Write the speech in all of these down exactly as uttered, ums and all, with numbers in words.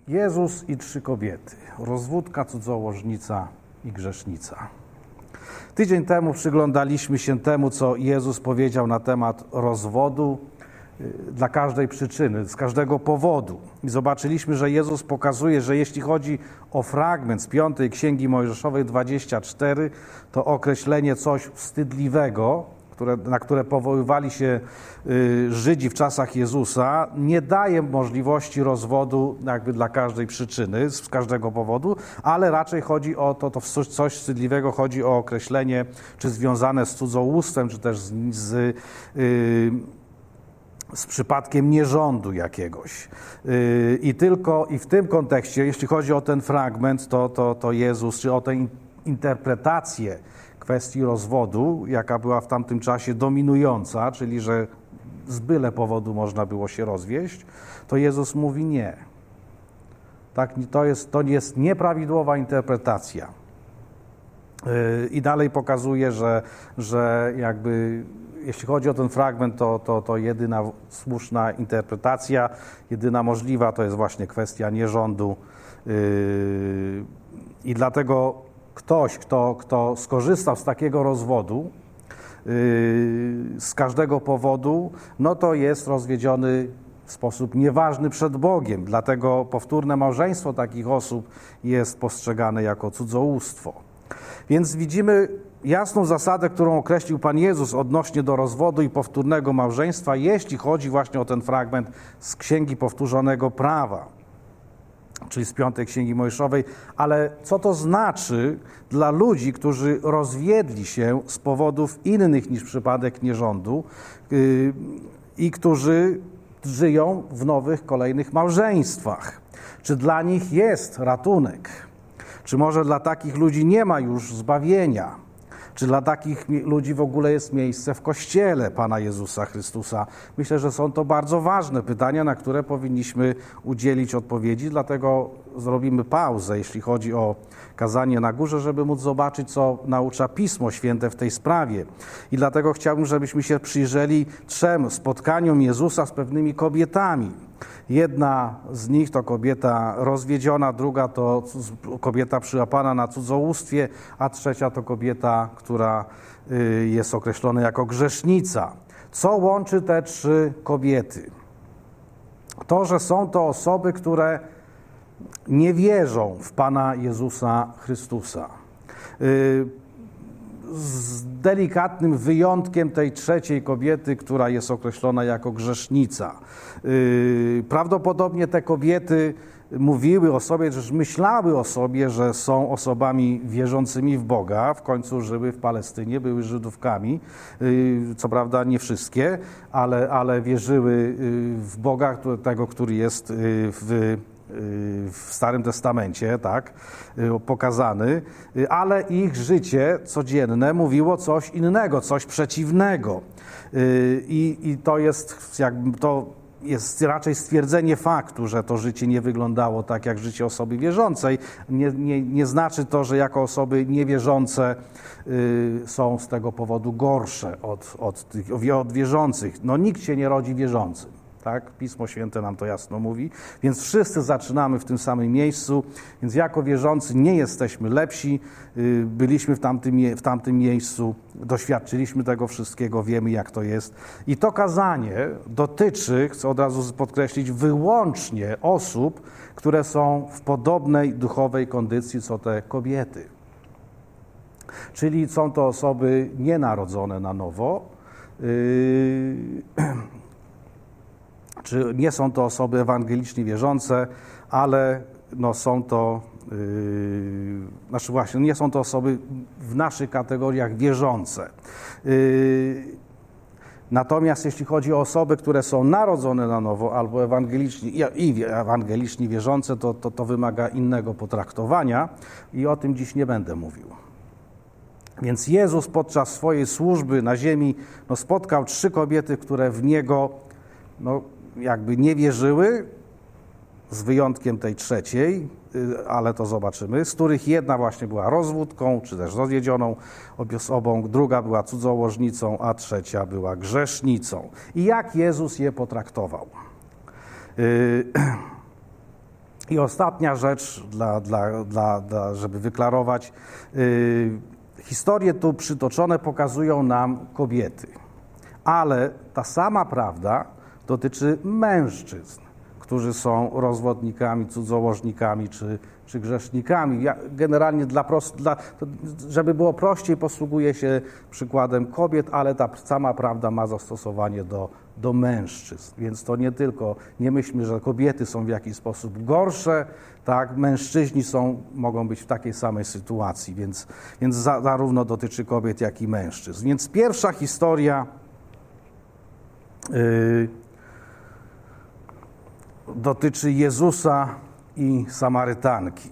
Jezus i trzy kobiety, rozwódka, cudzołożnica i grzesznica. Tydzień temu przyglądaliśmy się temu, co Jezus powiedział na temat rozwodu dla każdej przyczyny, z każdego powodu. I zobaczyliśmy, że Jezus pokazuje, że jeśli chodzi o fragment z piątej Księgi Mojżeszowej dwadzieścia cztery, to określenie coś wstydliwego, które, na które powoływali się y, Żydzi w czasach Jezusa, nie daje możliwości rozwodu jakby dla każdej przyczyny, z każdego powodu, ale raczej chodzi o to, to coś wstydliwego, chodzi o określenie, czy związane z cudzołóstwem, czy też z, z y, z przypadkiem nierządu jakiegoś. I tylko i w tym kontekście, jeśli chodzi o ten fragment, to, to, to Jezus, czy o tę interpretację kwestii rozwodu, jaka była w tamtym czasie dominująca, czyli że z byle powodu można było się rozwieść, to Jezus mówi nie. Tak, to jest, to jest nieprawidłowa interpretacja. I dalej pokazuje, że, że jakby jeśli chodzi o ten fragment, to, to, to jedyna słuszna interpretacja, jedyna możliwa, to jest właśnie kwestia nierządu. Yy, I dlatego ktoś, kto, kto skorzystał z takiego rozwodu, yy, z każdego powodu, no to jest rozwiedziony w sposób nieważny przed Bogiem. Dlatego powtórne małżeństwo takich osób jest postrzegane jako cudzołóstwo. Więc widzimy jasną zasadę, którą określił Pan Jezus odnośnie do rozwodu i powtórnego małżeństwa, jeśli chodzi właśnie o ten fragment z Księgi Powtórzonego Prawa, czyli z piątej Księgi Mojżeszowej. Ale co to znaczy dla ludzi, którzy rozwiedli się z powodów innych niż przypadek nierządu yy, i którzy żyją w nowych, kolejnych małżeństwach? Czy dla nich jest ratunek? Czy może dla takich ludzi nie ma już zbawienia? Czy dla takich ludzi w ogóle jest miejsce w Kościele Pana Jezusa Chrystusa? Myślę, że są to bardzo ważne pytania, na które powinniśmy udzielić odpowiedzi, dlatego zrobimy pauzę, jeśli chodzi o kazanie na górze, żeby móc zobaczyć, co naucza Pismo Święte w tej sprawie. I dlatego chciałbym, żebyśmy się przyjrzeli trzem spotkaniom Jezusa z pewnymi kobietami. Jedna z nich to kobieta rozwiedziona, druga to kobieta przyłapana na cudzołóstwie, a trzecia to kobieta, która jest określona jako grzesznica. Co łączy te trzy kobiety? To, że są to osoby, które nie wierzą w Pana Jezusa Chrystusa. Z delikatnym wyjątkiem tej trzeciej kobiety, która jest określona jako grzesznica. Prawdopodobnie te kobiety mówiły o sobie, że myślały o sobie, że są osobami wierzącymi w Boga. W końcu żyły w Palestynie, były Żydówkami. Co prawda nie wszystkie, ale, ale wierzyły w Boga, tego, który jest w w Starym Testamencie, tak, pokazany, ale ich życie codzienne mówiło coś innego, coś przeciwnego. I, i to jest jakby to jest raczej stwierdzenie faktu, że to życie nie wyglądało tak jak życie osoby wierzącej. Nie, nie, nie znaczy to, że jako osoby niewierzące y, są z tego powodu gorsze od, od, tych, od wierzących. No nikt się nie rodzi wierzącym. Tak? Pismo Święte nam to jasno mówi, więc wszyscy zaczynamy w tym samym miejscu, więc jako wierzący nie jesteśmy lepsi, byliśmy w tamtym, w tamtym miejscu, doświadczyliśmy tego wszystkiego, wiemy jak to jest. I to kazanie dotyczy, chcę od razu podkreślić, wyłącznie osób, które są w podobnej duchowej kondycji co te kobiety. Czyli są to osoby nienarodzone na nowo, yy, czy nie są to osoby ewangelicznie wierzące, ale no są to, yy, znaczy właśnie, nie są to osoby w naszych kategoriach wierzące. Yy, natomiast jeśli chodzi o osoby, które są narodzone na nowo albo ewangelicznie, i ewangelicznie wierzące, to, to, to wymaga innego potraktowania i o tym dziś nie będę mówił. Więc Jezus podczas swojej służby na ziemi no, spotkał trzy kobiety, które w Niego no, jakby nie wierzyły, z wyjątkiem tej trzeciej, ale to zobaczymy, z których jedna właśnie była rozwódką, czy też rozwiedzioną osobą, druga była cudzołożnicą, a trzecia była grzesznicą. I jak Jezus je potraktował? I ostatnia rzecz, dla, dla, dla, dla, żeby wyklarować, yy, historie tu przytoczone pokazują nam kobiety, ale ta sama prawda dotyczy mężczyzn, którzy są rozwodnikami, cudzołożnikami czy, czy grzesznikami. Ja generalnie, dla prost, dla, żeby było prościej, posługuję się przykładem kobiet, ale ta sama prawda ma zastosowanie do, do mężczyzn. Więc to nie tylko, nie myślmy, że kobiety są w jakiś sposób gorsze, tak, mężczyźni są, mogą być w takiej samej sytuacji, więc, więc za, zarówno dotyczy kobiet, jak i mężczyzn. Więc pierwsza historia yy, dotyczy Jezusa i Samarytanki.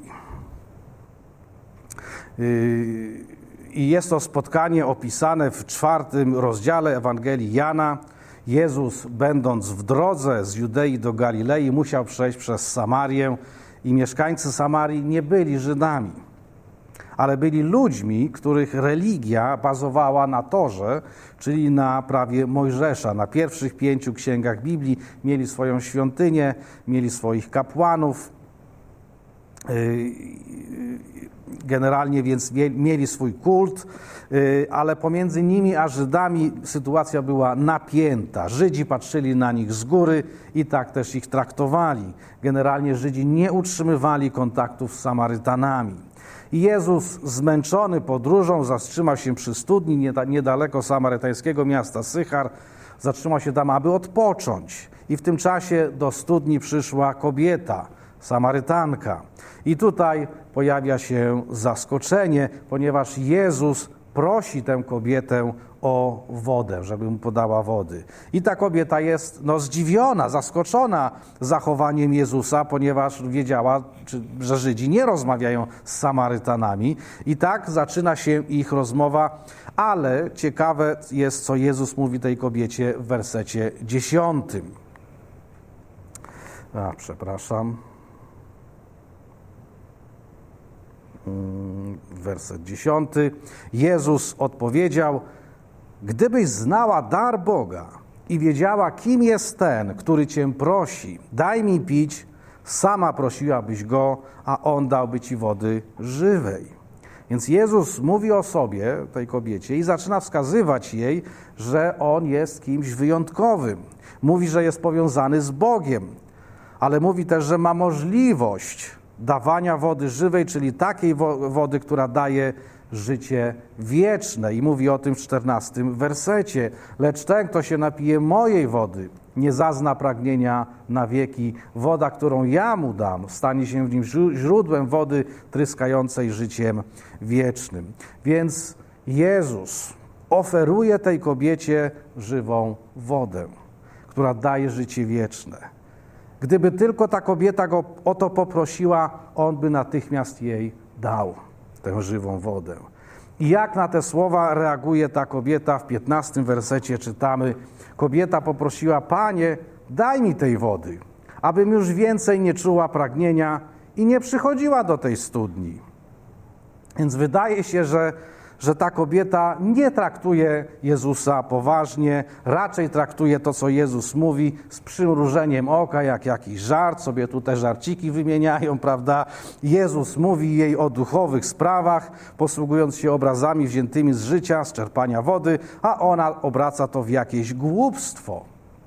I jest to spotkanie opisane w czwartym rozdziale Ewangelii Jana. Jezus, będąc w drodze z Judei do Galilei, musiał przejść przez Samarię i mieszkańcy Samarii nie byli Żydami, ale byli ludźmi, których religia bazowała na Torze, czyli na prawie Mojżesza. Na pierwszych pięciu księgach Biblii mieli swoją świątynię, mieli swoich kapłanów. Generalnie więc mieli swój kult, ale pomiędzy nimi a Żydami sytuacja była napięta. Żydzi patrzyli na nich z góry i tak też ich traktowali. Generalnie Żydzi nie utrzymywali kontaktów z Samarytanami. I Jezus, zmęczony podróżą, zatrzymał się przy studni niedaleko samarytańskiego miasta Sychar. Zatrzymał się tam, aby odpocząć. I w tym czasie do studni przyszła kobieta, Samarytanka. I tutaj pojawia się zaskoczenie, ponieważ Jezus prosi tę kobietę o wodę, żeby mu podała wody. I ta kobieta jest no, zdziwiona, zaskoczona zachowaniem Jezusa, ponieważ wiedziała, że Żydzi nie rozmawiają z Samarytanami. I tak zaczyna się ich rozmowa, ale ciekawe jest, co Jezus mówi tej kobiecie w wersecie dziesiątym. A, przepraszam. Werset dziesiąty. Jezus odpowiedział: gdybyś znała dar Boga i wiedziała, kim jest ten, który cię prosi, daj mi pić, sama prosiłabyś go, a on dałby ci wody żywej. Więc Jezus mówi o sobie, tej kobiecie, i zaczyna wskazywać jej, że on jest kimś wyjątkowym. Mówi, że jest powiązany z Bogiem, ale mówi też, że ma możliwość dawania wody żywej, czyli takiej wody, która daje życie wieczne. I mówi o tym w czternastym wersecie. Lecz ten, kto się napije mojej wody, nie zazna pragnienia na wieki. Woda, którą ja mu dam, stanie się w nim źródłem wody tryskającej życiem wiecznym. Więc Jezus oferuje tej kobiecie żywą wodę, która daje życie wieczne. Gdyby tylko ta kobieta go o to poprosiła, on by natychmiast jej dał tę żywą wodę. I jak na te słowa reaguje ta kobieta? W piętnastym wersecie czytamy: kobieta poprosiła: Panie, daj mi tej wody, abym już więcej nie czuła pragnienia i nie przychodziła do tej studni. Więc wydaje się, że że ta kobieta nie traktuje Jezusa poważnie, raczej traktuje to, co Jezus mówi, z przymrużeniem oka, jak jakiś żart, sobie tu te żarciki wymieniają, prawda? Jezus mówi jej o duchowych sprawach, posługując się obrazami wziętymi z życia, z czerpania wody, a ona obraca to w jakieś głupstwo.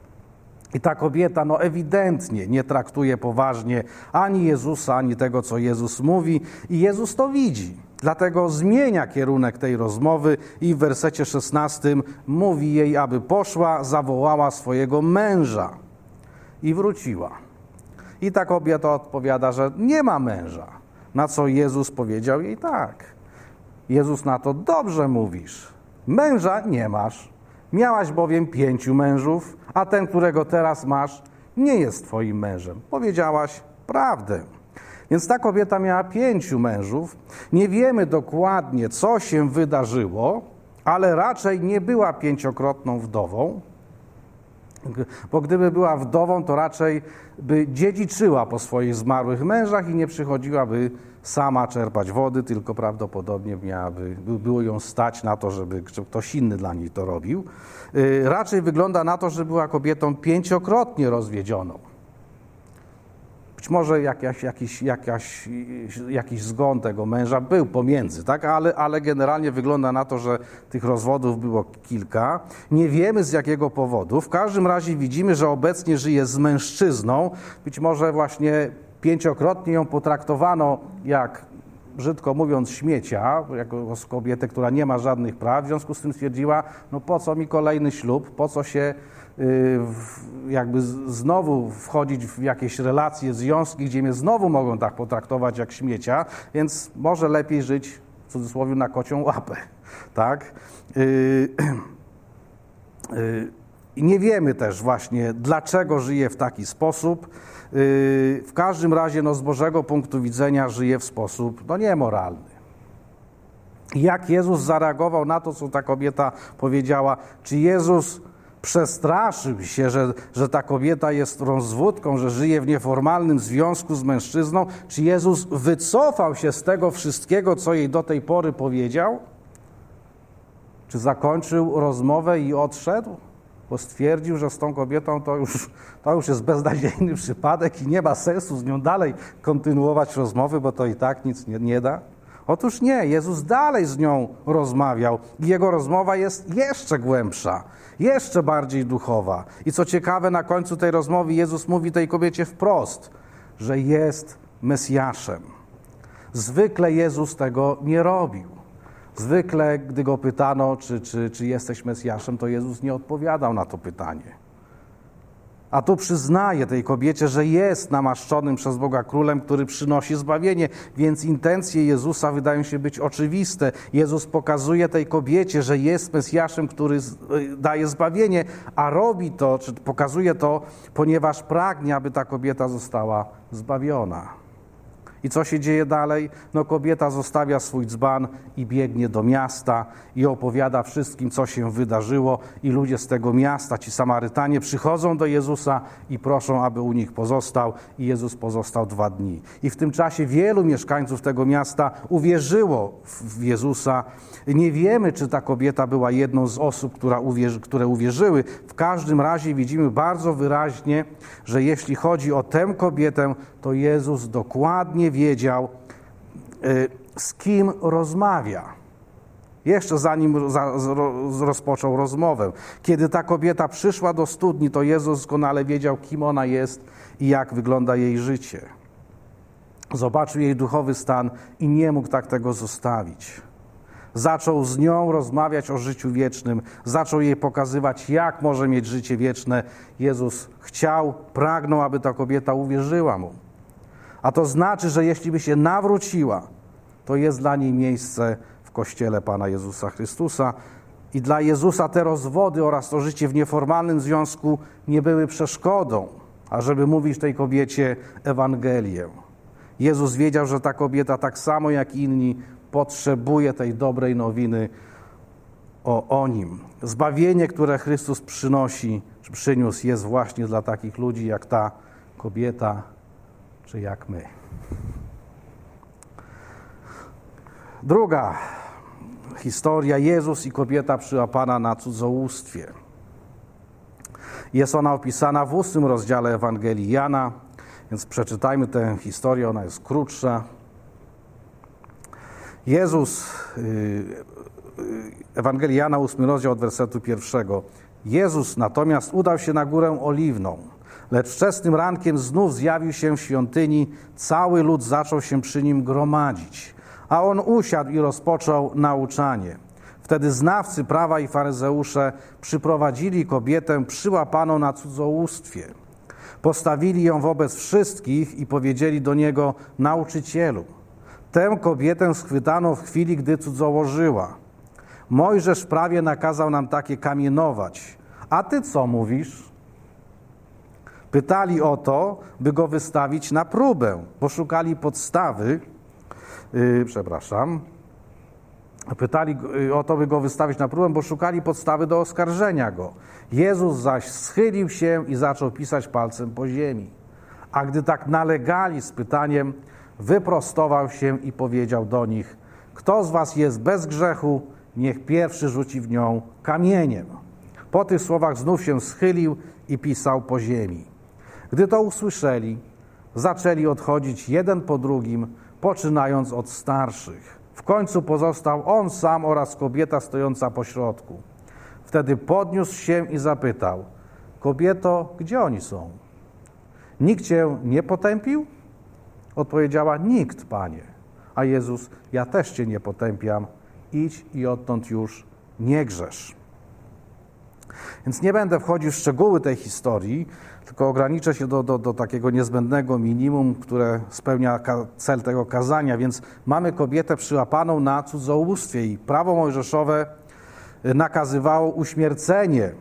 I ta kobieta no ewidentnie nie traktuje poważnie ani Jezusa, ani tego, co Jezus mówi, i Jezus to widzi. Dlatego zmienia kierunek tej rozmowy i w wersecie szesnastym mówi jej, aby poszła, zawołała swojego męża i wróciła. I ta kobieta odpowiada, że nie ma męża, na co Jezus powiedział jej tak. Jezus na to: dobrze mówisz, męża nie masz, miałaś bowiem pięciu mężów, a ten, którego teraz masz, nie jest twoim mężem. Powiedziałaś prawdę. Więc ta kobieta miała pięciu mężów. Nie wiemy dokładnie, co się wydarzyło, ale raczej nie była pięciokrotną wdową, bo gdyby była wdową, to raczej by dziedziczyła po swoich zmarłych mężach i nie przychodziłaby sama czerpać wody, tylko prawdopodobnie miałaby, było ją stać na to, żeby ktoś inny dla niej to robił. Raczej wygląda na to, że była kobietą pięciokrotnie rozwiedzioną. Być może jakaś, jakiś, jakaś, jakiś zgon tego męża był pomiędzy, tak? ale, ale generalnie wygląda na to, że tych rozwodów było kilka. Nie wiemy z jakiego powodu. W każdym razie widzimy, że obecnie żyje z mężczyzną. Być może właśnie pięciokrotnie ją potraktowano jak, brzydko mówiąc, śmiecia, jako kobietę, która nie ma żadnych praw. W związku z tym stwierdziła, no po co mi kolejny ślub, po co się jakby znowu wchodzić w jakieś relacje, związki, gdzie mnie znowu mogą tak potraktować jak śmiecia, więc może lepiej żyć, w cudzysłowie, na kocią łapę, tak? I nie wiemy też właśnie, dlaczego żyje w taki sposób. W każdym razie, no, z Bożego punktu widzenia żyje w sposób, no, niemoralny. Jak Jezus zareagował na to, co ta kobieta powiedziała? Czy Jezus przestraszył się, że, że ta kobieta jest rozwódką, że żyje w nieformalnym związku z mężczyzną? Czy Jezus wycofał się z tego wszystkiego, co jej do tej pory powiedział? Czy zakończył rozmowę i odszedł? Bo stwierdził, że z tą kobietą to już, to już jest beznadziejny przypadek i nie ma sensu z nią dalej kontynuować rozmowy, bo to i tak nic nie, nie da? Otóż nie, Jezus dalej z nią rozmawiał i jego rozmowa jest jeszcze głębsza, jeszcze bardziej duchowa. I co ciekawe, na końcu tej rozmowy Jezus mówi tej kobiecie wprost, że jest Mesjaszem. Zwykle Jezus tego nie robił. Zwykle, gdy go pytano, czy, czy, czy jesteś Mesjaszem, to Jezus nie odpowiadał na to pytanie. A tu przyznaje tej kobiecie, że jest namaszczonym przez Boga królem, który przynosi zbawienie, więc intencje Jezusa wydają się być oczywiste. Jezus pokazuje tej kobiecie, że jest Mesjaszem, który daje zbawienie, a robi to, czy pokazuje to, ponieważ pragnie, aby ta kobieta została zbawiona. I co się dzieje dalej? No, kobieta zostawia swój dzban i biegnie do miasta i opowiada wszystkim, co się wydarzyło, i ludzie z tego miasta, ci Samarytanie, przychodzą do Jezusa i proszą, aby u nich pozostał, i Jezus pozostał dwa dni. I w tym czasie wielu mieszkańców tego miasta uwierzyło w Jezusa. Nie wiemy, czy ta kobieta była jedną z osób, która uwierzy, które uwierzyły. W każdym razie widzimy bardzo wyraźnie, że jeśli chodzi o tę kobietę, to Jezus dokładnie wiedział, z kim rozmawia. Jeszcze zanim rozpoczął rozmowę. Kiedy ta kobieta przyszła do studni, to Jezus doskonale wiedział, kim ona jest i jak wygląda jej życie. Zobaczył jej duchowy stan i nie mógł tak tego zostawić. Zaczął z nią rozmawiać o życiu wiecznym, zaczął jej pokazywać, jak może mieć życie wieczne. Jezus chciał, pragnął, aby ta kobieta uwierzyła mu. A to znaczy, że jeśli by się nawróciła, to jest dla niej miejsce w Kościele Pana Jezusa Chrystusa. I dla Jezusa te rozwody oraz to życie w nieformalnym związku nie były przeszkodą, ażeby mówić tej kobiecie Ewangelię. Jezus wiedział, że ta kobieta tak samo jak inni potrzebuje tej dobrej nowiny o, o Nim. Zbawienie, które Chrystus przynosi, czy przyniósł, jest właśnie dla takich ludzi jak ta kobieta, czy jak my. Druga historia. Jezus i kobieta przyłapana na cudzołóstwie. Jest ona opisana w ósmym rozdziale Ewangelii Jana, więc przeczytajmy tę historię, ona jest krótsza. Jezus, Ewangelii Jana, ósmy rozdział od wersetu pierwszego. Jezus natomiast udał się na górę Oliwną, lecz wczesnym rankiem znów zjawił się w świątyni, cały lud zaczął się przy nim gromadzić, a on usiadł i rozpoczął nauczanie. Wtedy znawcy prawa i faryzeusze przyprowadzili kobietę przyłapaną na cudzołóstwie. Postawili ją wobec wszystkich i powiedzieli do niego: nauczycielu, tę kobietę schwytano w chwili, gdy cudzołożyła. Mojżesz w prawie nakazał nam takie kamienować. A ty co mówisz? Pytali o to, by go wystawić na próbę, bo szukali podstawy, yy, przepraszam, pytali o to, by go wystawić na próbę, bo szukali podstawy do oskarżenia go. Jezus zaś schylił się i zaczął pisać palcem po ziemi. A gdy tak nalegali z pytaniem, wyprostował się i powiedział do nich: kto z was jest bez grzechu, niech pierwszy rzuci w nią kamieniem. Po tych słowach znów się schylił i pisał po ziemi. Gdy to usłyszeli, zaczęli odchodzić jeden po drugim, poczynając od starszych. W końcu pozostał on sam oraz kobieta stojąca pośrodku. Wtedy podniósł się i zapytał: kobieto, gdzie oni są? Nikt cię nie potępił? Odpowiedziała: nikt, Panie. A Jezus: ja też cię nie potępiam, idź i odtąd już nie grzesz. Więc nie będę wchodził w szczegóły tej historii, tylko ograniczę się do, do, do takiego niezbędnego minimum, które spełnia cel tego kazania. Więc mamy kobietę przyłapaną na cudzołóstwie i prawo mojżeszowe nakazywało uśmiercenie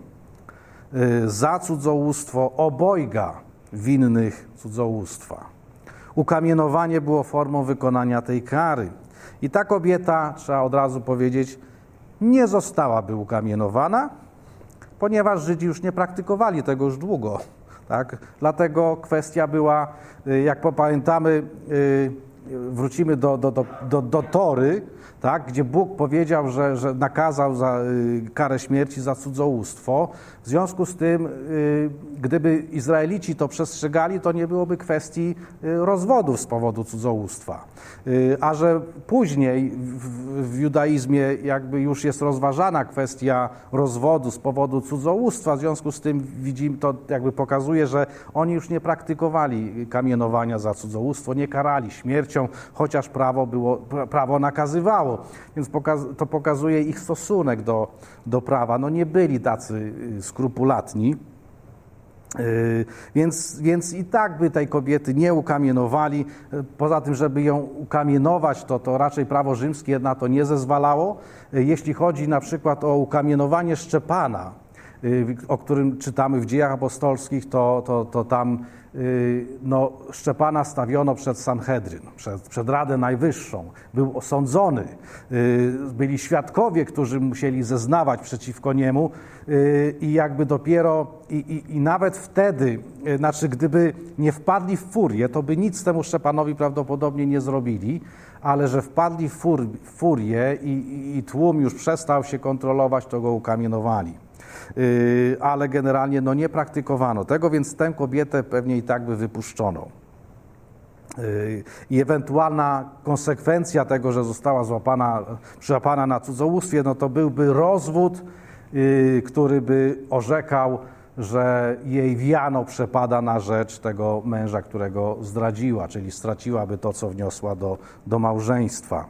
za cudzołóstwo obojga winnych cudzołóstwa. Ukamienowanie było formą wykonania tej kary. I ta kobieta, trzeba od razu powiedzieć, nie zostałaby ukamienowana, ponieważ Żydzi już nie praktykowali tego już długo. Tak? Dlatego kwestia była, jak pamiętamy, wrócimy do, do, do, do, do Tory, tak? Gdzie Bóg powiedział, że, że nakazał za karę śmierci za cudzołóstwo. W związku z tym, gdyby Izraelici to przestrzegali, to nie byłoby kwestii rozwodów z powodu cudzołóstwa. A że później w, w judaizmie jakby już jest rozważana kwestia rozwodu z powodu cudzołóstwa, w związku z tym widzimy, to jakby pokazuje, że oni już nie praktykowali kamienowania za cudzołóstwo, nie karali śmiercią, chociaż prawo było, prawo nakazywało. Więc to pokazuje ich stosunek do, do prawa. No nie byli tacy skrupulatni, yy, więc, więc i tak by tej kobiety nie ukamienowali. Poza tym, żeby ją ukamienować, to, to raczej prawo rzymskie na to nie zezwalało. Jeśli chodzi na przykład o ukamienowanie Szczepana, yy, o którym czytamy w Dziejach Apostolskich, to, to, to tam no, Szczepana stawiono przed Sanhedryn, przed, przed Radę Najwyższą. Był osądzony. Byli świadkowie, którzy musieli zeznawać przeciwko niemu i jakby dopiero, i, i, i nawet wtedy, znaczy gdyby nie wpadli w furię, to by nic temu Szczepanowi prawdopodobnie nie zrobili, ale że wpadli w, fur, w furię i, i, i tłum już przestał się kontrolować, to go ukamienowali. Yy, ale generalnie no, nie praktykowano tego, więc tę kobietę pewnie i tak by wypuszczono. Yy, I ewentualna konsekwencja tego, że została złapana, przyłapana na cudzołóstwie, no to byłby rozwód, yy, który by orzekał, że jej wiano przepada na rzecz tego męża, którego zdradziła, czyli straciłaby to, co wniosła do, do małżeństwa.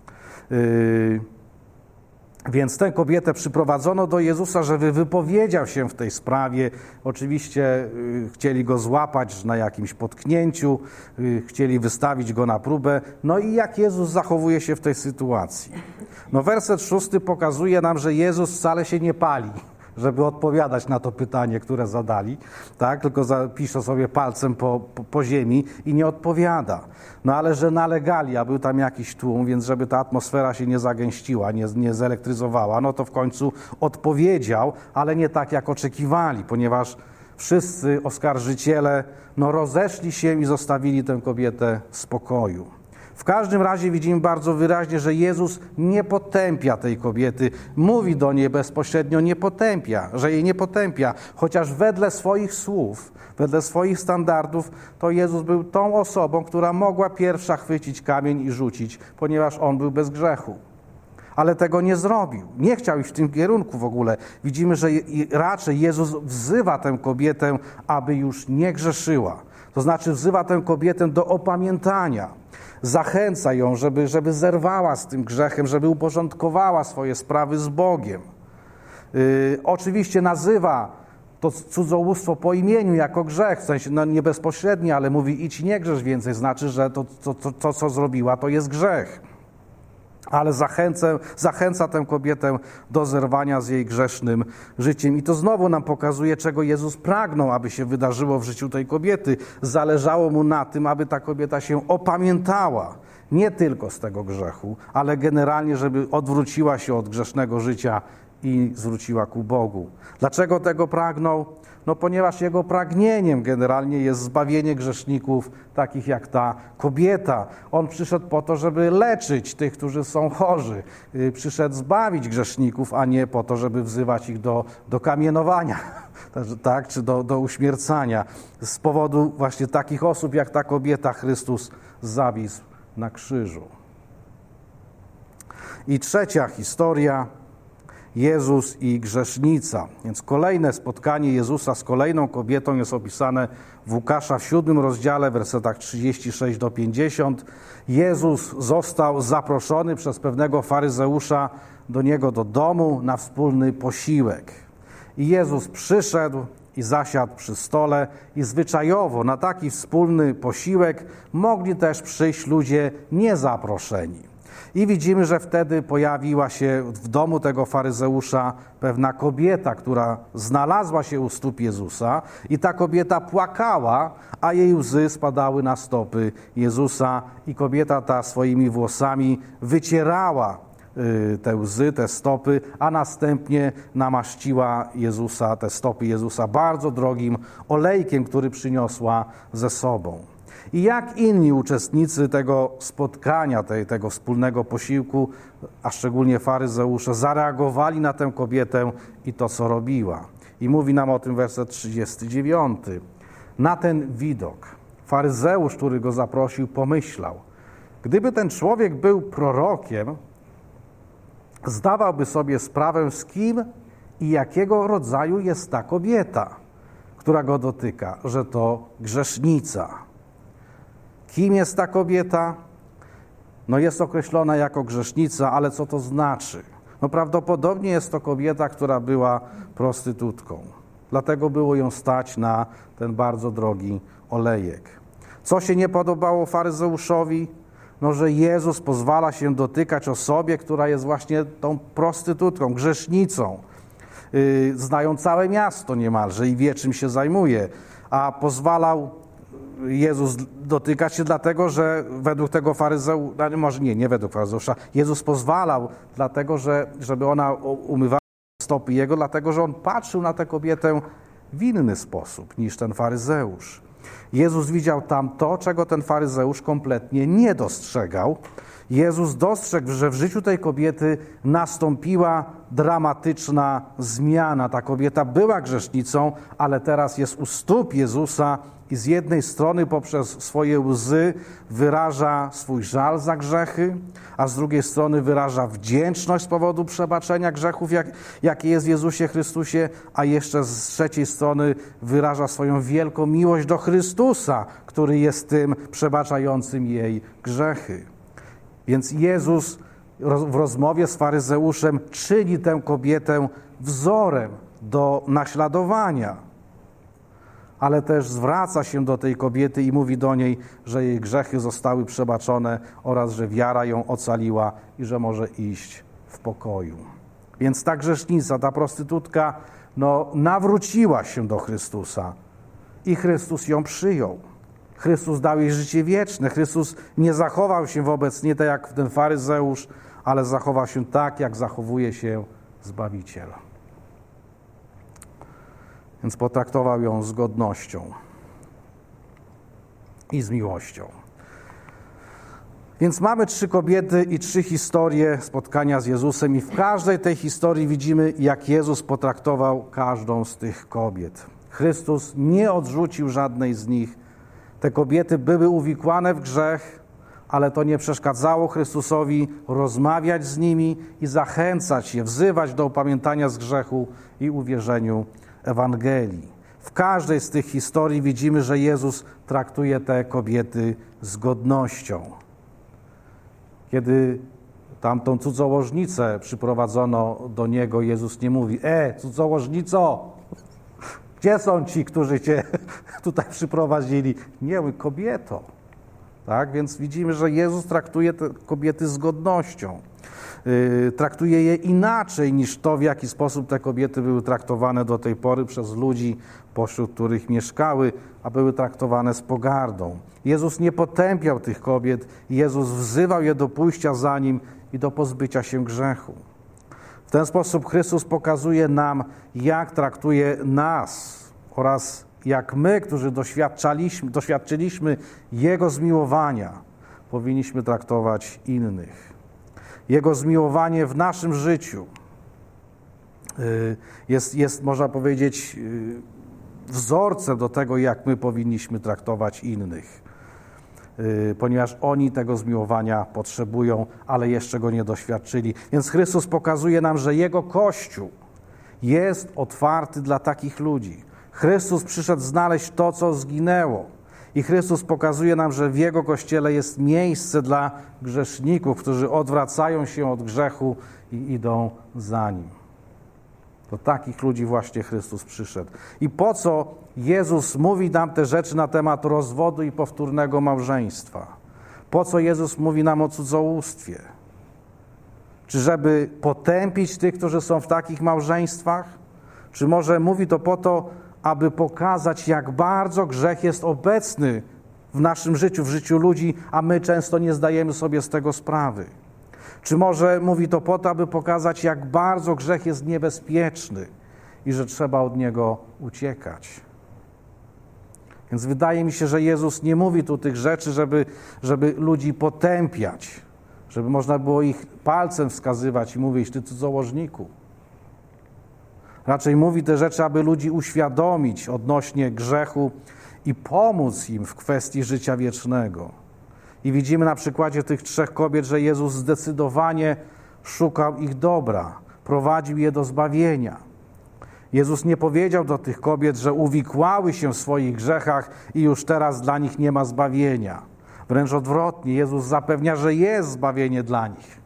Yy, Więc tę kobietę przyprowadzono do Jezusa, żeby wypowiedział się w tej sprawie. Oczywiście y, chcieli go złapać na jakimś potknięciu, y, chcieli wystawić go na próbę. No i jak Jezus zachowuje się w tej sytuacji? No werset szósty pokazuje nam, że Jezus wcale się nie pali, żeby odpowiadać na to pytanie, które zadali, tak? Tylko pisze sobie palcem po, po, po ziemi i nie odpowiada. No ale że nalegali, a był tam jakiś tłum, więc żeby ta atmosfera się nie zagęściła, nie, nie zelektryzowała, no to w końcu odpowiedział, ale nie tak jak oczekiwali, ponieważ wszyscy oskarżyciele no, rozeszli się i zostawili tę kobietę w spokoju. W każdym razie widzimy bardzo wyraźnie, że Jezus nie potępia tej kobiety. Mówi do niej bezpośrednio, nie potępia, że jej nie potępia. Chociaż wedle swoich słów, wedle swoich standardów, to Jezus był tą osobą, która mogła pierwsza chwycić kamień i rzucić, ponieważ On był bez grzechu. Ale tego nie zrobił. Nie chciał iść w tym kierunku w ogóle. Widzimy, że raczej Jezus wzywa tę kobietę, aby już nie grzeszyła. To znaczy wzywa tę kobietę do opamiętania. Zachęca ją, żeby, żeby zerwała z tym grzechem, żeby uporządkowała swoje sprawy z Bogiem. Yy, oczywiście nazywa to cudzołóstwo po imieniu jako grzech, w sensie no nie bezpośrednio, ale mówi idź nie grzesz więcej, znaczy, że to, to, to, to co zrobiła, to jest grzech. Ale zachęca, zachęca tę kobietę do zerwania z jej grzesznym życiem. I to znowu nam pokazuje, czego Jezus pragnął, aby się wydarzyło w życiu tej kobiety. Zależało Mu na tym, aby ta kobieta się opamiętała. Nie tylko z tego grzechu, ale generalnie, żeby odwróciła się od grzesznego życia i zwróciła ku Bogu. Dlaczego tego pragnął? No ponieważ jego pragnieniem generalnie jest zbawienie grzeszników, takich jak ta kobieta. On przyszedł po to, żeby leczyć tych, którzy są chorzy. Przyszedł zbawić grzeszników, a nie po to, żeby wzywać ich do, do kamienowania, tak, czy do, do uśmiercania. Z powodu właśnie takich osób jak ta kobieta Chrystus zawisł na krzyżu. I trzecia historia, Jezus i grzesznica. Więc kolejne spotkanie Jezusa z kolejną kobietą jest opisane w Łukasza w siódmym rozdziale, w wersetach trzydzieści sześć do pięćdziesiąt. Jezus został zaproszony przez pewnego faryzeusza do niego do domu na wspólny posiłek. I Jezus przyszedł i zasiadł przy stole i zwyczajowo na taki wspólny posiłek mogli też przyjść ludzie niezaproszeni. I widzimy, że wtedy pojawiła się w domu tego faryzeusza pewna kobieta, która znalazła się u stóp Jezusa i ta kobieta płakała, a jej łzy spadały na stopy Jezusa i kobieta ta swoimi włosami wycierała te łzy, te stopy, a następnie namaściła Jezusa, te stopy Jezusa bardzo drogim olejkiem, który przyniosła ze sobą. I jak inni uczestnicy tego spotkania, tej, tego wspólnego posiłku, a szczególnie faryzeusze, zareagowali na tę kobietę i to, co robiła. I mówi nam o tym werset trzydziesty dziewiąty. Na ten widok faryzeusz, który go zaprosił, pomyślał: gdyby ten człowiek był prorokiem, zdawałby sobie sprawę, z kim i jakiego rodzaju jest ta kobieta, która go dotyka, że to grzesznica. Kim jest ta kobieta? No jest określona jako grzesznica, ale co to znaczy? No prawdopodobnie jest to kobieta, która była prostytutką. Dlatego było ją stać na ten bardzo drogi olejek. Co się nie podobało faryzeuszowi? No, że Jezus pozwala się dotykać osobie, która jest właśnie tą prostytutką, grzesznicą. Yy, znają całe miasto niemalże i wie, czym się zajmuje. A pozwalał Jezus dotykać się dlatego, że według tego faryzeusza, może nie, nie według faryzeusza, Jezus pozwalał dlatego, że, żeby ona umywała stopy Jego, dlatego, że On patrzył na tę kobietę w inny sposób niż ten faryzeusz. Jezus widział tam to, czego ten faryzeusz kompletnie nie dostrzegał. Jezus dostrzegł, że w życiu tej kobiety nastąpiła dramatyczna zmiana. Ta kobieta była grzesznicą, ale teraz jest u stóp Jezusa i z jednej strony poprzez swoje łzy wyraża swój żal za grzechy, a z drugiej strony wyraża wdzięczność z powodu przebaczenia grzechów, jak, jakie jest w Jezusie Chrystusie, a jeszcze z trzeciej strony wyraża swoją wielką miłość do Chrystusa, który jest tym przebaczającym jej grzechy. Więc Jezus w rozmowie z faryzeuszem czyni tę kobietę wzorem do naśladowania, ale też zwraca się do tej kobiety i mówi do niej, że jej grzechy zostały przebaczone oraz że wiara ją ocaliła i że może iść w pokoju. Więc ta grzesznica, ta prostytutka, no, nawróciła się do Chrystusa i Chrystus ją przyjął. Chrystus dał jej życie wieczne. Chrystus nie zachował się wobec niej tak jak ten faryzeusz, ale zachował się tak, jak zachowuje się Zbawiciel. Więc potraktował ją z godnością i z miłością. Więc mamy trzy kobiety i trzy historie spotkania z Jezusem i w każdej tej historii widzimy, jak Jezus potraktował każdą z tych kobiet. Chrystus nie odrzucił żadnej z nich. Te kobiety były uwikłane w grzech, ale to nie przeszkadzało Chrystusowi rozmawiać z nimi i zachęcać je, wzywać do upamiętania z grzechu i uwierzeniu Ewangelii. W każdej z tych historii widzimy, że Jezus traktuje te kobiety z godnością. Kiedy tamtą cudzołożnicę przyprowadzono do Niego, Jezus nie mówi: e, cudzołożnico, gdzie są ci, którzy Cię tutaj przyprowadzili? Nie, mówi: kobieto. Tak, więc widzimy, że Jezus traktuje te kobiety z godnością. Yy, traktuje je inaczej niż to, w jaki sposób te kobiety były traktowane do tej pory przez ludzi, pośród których mieszkały, a były traktowane z pogardą. Jezus nie potępiał tych kobiet, Jezus wzywał je do pójścia za Nim i do pozbycia się grzechu. W ten sposób Chrystus pokazuje nam, jak traktuje nas oraz jak my, którzy doświadczaliśmy, doświadczyliśmy Jego zmiłowania, powinniśmy traktować innych. Jego zmiłowanie w naszym życiu jest, jest można powiedzieć, wzorcem do tego, jak my powinniśmy traktować innych, ponieważ oni tego zmiłowania potrzebują, ale jeszcze go nie doświadczyli. Więc Chrystus pokazuje nam, że Jego Kościół jest otwarty dla takich ludzi. Chrystus przyszedł znaleźć to, co zginęło. I Chrystus pokazuje nam, że w Jego Kościele jest miejsce dla grzeszników, którzy odwracają się od grzechu i idą za Nim. Do takich ludzi właśnie Chrystus przyszedł. I po co Jezus mówi nam te rzeczy na temat rozwodu i powtórnego małżeństwa? Po co Jezus mówi nam o cudzołóstwie? Czy żeby potępić tych, którzy są w takich małżeństwach? Czy może mówi to po to, aby pokazać, jak bardzo grzech jest obecny w naszym życiu, w życiu ludzi, a my często nie zdajemy sobie z tego sprawy? Czy może mówi to po to, aby pokazać, jak bardzo grzech jest niebezpieczny i że trzeba od niego uciekać? Więc wydaje mi się, że Jezus nie mówi tu tych rzeczy, żeby, żeby ludzi potępiać, żeby można było ich palcem wskazywać i mówić: ty cudzołożniku. Raczej mówi te rzeczy, aby ludzi uświadomić odnośnie grzechu i pomóc im w kwestii życia wiecznego. I widzimy na przykładzie tych trzech kobiet, że Jezus zdecydowanie szukał ich dobra, prowadził je do zbawienia. Jezus nie powiedział do tych kobiet, że uwikłały się w swoich grzechach i już teraz dla nich nie ma zbawienia. Wręcz odwrotnie, Jezus zapewnia, że jest zbawienie dla nich.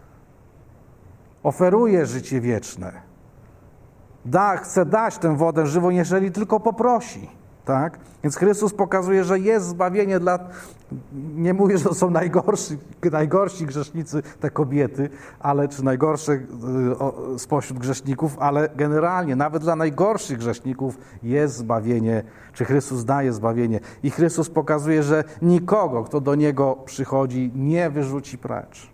Oferuje życie wieczne. Da, chce dać tę wodę żywą, jeżeli tylko poprosi. Tak? Więc Chrystus pokazuje, że jest zbawienie dla... Nie mówię, że to są najgorsi, najgorsi grzesznicy, te kobiety, ale czy najgorsze spośród grzeszników, ale generalnie nawet dla najgorszych grzeszników jest zbawienie, czy Chrystus daje zbawienie. I Chrystus pokazuje, że nikogo, kto do Niego przychodzi, nie wyrzuci precz.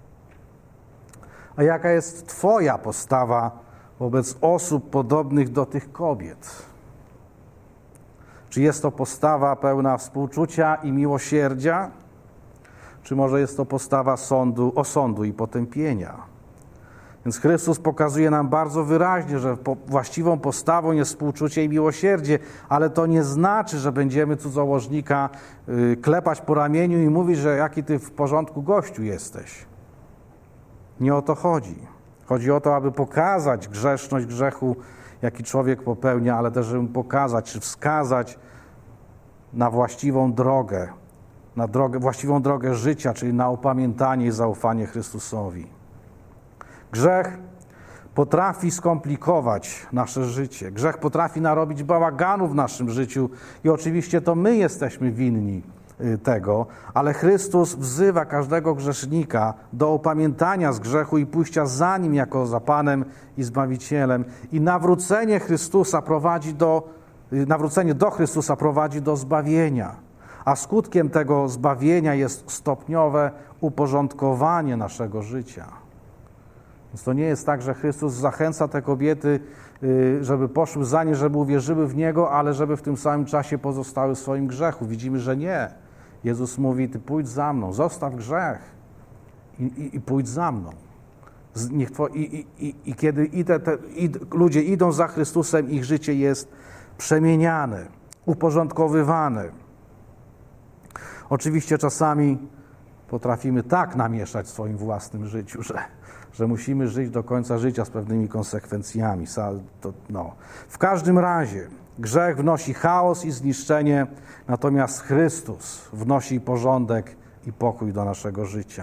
A jaka jest Twoja postawa wobec osób podobnych do tych kobiet? Czy jest to postawa pełna współczucia i miłosierdzia? Czy może jest to postawa sądu, osądu i potępienia? Więc Chrystus pokazuje nam bardzo wyraźnie, że właściwą postawą jest współczucie i miłosierdzie, ale to nie znaczy, że będziemy cudzołożnika klepać po ramieniu i mówić, że jaki ty w porządku gościu jesteś. Nie o to chodzi. Chodzi o to, aby pokazać grzeszność grzechu, jaki człowiek popełnia, ale też żeby pokazać, czy wskazać na właściwą drogę, na drogę, właściwą drogę życia, czyli na opamiętanie i zaufanie Chrystusowi. Grzech potrafi skomplikować nasze życie. Grzech potrafi narobić bałaganu w naszym życiu i oczywiście to my jesteśmy winni tego, ale Chrystus wzywa każdego grzesznika do opamiętania z grzechu i pójścia za Nim jako za Panem i Zbawicielem. I nawrócenie Chrystusa prowadzi do, nawrócenie do Chrystusa prowadzi do zbawienia, a skutkiem tego zbawienia jest stopniowe uporządkowanie naszego życia. Więc to nie jest tak, że Chrystus zachęca te kobiety, żeby poszły za Nim, żeby uwierzyły w Niego, ale żeby w tym samym czasie pozostały w swoim grzechu. Widzimy, że nie. Jezus mówi: ty pójdź za mną, zostaw grzech i, i, i pójdź za mną. Niech two, i, i, I kiedy idę, te, id, ludzie idą za Chrystusem, ich życie jest przemieniane, uporządkowywane. Oczywiście czasami potrafimy tak namieszać w swoim własnym życiu, że, że musimy żyć do końca życia z pewnymi konsekwencjami. To, no. W każdym razie grzech wnosi chaos i zniszczenie, natomiast Chrystus wnosi porządek i pokój do naszego życia.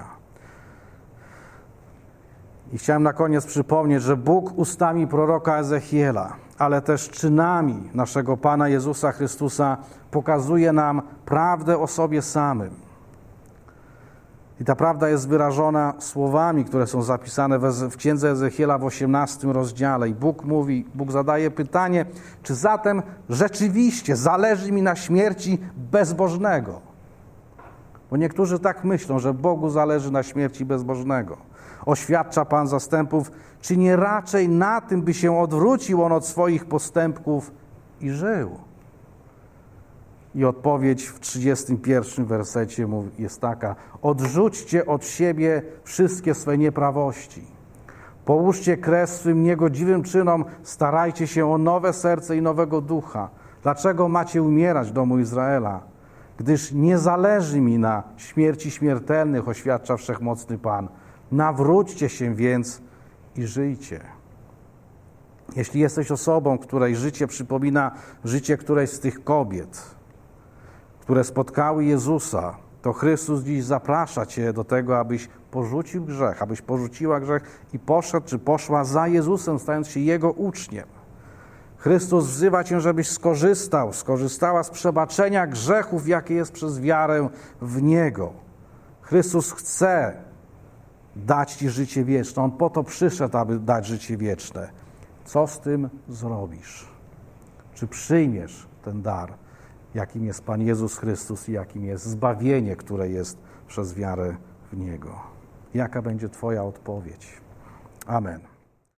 I chciałem na koniec przypomnieć, że Bóg ustami proroka Ezechiela, ale też czynami naszego Pana Jezusa Chrystusa pokazuje nam prawdę o sobie samym. I ta prawda jest wyrażona słowami, które są zapisane w księdze Ezechiela w osiemnastym rozdziale. I Bóg mówi, Bóg zadaje pytanie, czy zatem rzeczywiście zależy mi na śmierci bezbożnego? Bo niektórzy tak myślą, że Bogu zależy na śmierci bezbożnego. Oświadcza Pan zastępów, czy nie raczej na tym, by się odwrócił on od swoich postępków i żył? I odpowiedź w trzydziestym pierwszym wersecie jest taka: odrzućcie od siebie wszystkie swe nieprawości. Połóżcie kres swym niegodziwym czynom, starajcie się o nowe serce i nowego ducha. Dlaczego macie umierać, domu Izraela? Gdyż nie zależy mi na śmierci śmiertelnych, oświadcza Wszechmocny Pan. Nawróćcie się więc i żyjcie. Jeśli jesteś osobą, której życie przypomina życie którejś z tych kobiet, które spotkały Jezusa, to Chrystus dziś zaprasza Cię do tego, abyś porzucił grzech, abyś porzuciła grzech i poszedł czy poszła za Jezusem, stając się Jego uczniem. Chrystus wzywa Cię, żebyś skorzystał, skorzystała z przebaczenia grzechów, jakie jest przez wiarę w Niego. Chrystus chce dać Ci życie wieczne. On po to przyszedł, aby dać życie wieczne. Co z tym zrobisz? Czy przyjmiesz ten dar, jakim jest Pan Jezus Chrystus i jakim jest zbawienie, które jest przez wiarę w Niego? Jaka będzie Twoja odpowiedź? Amen.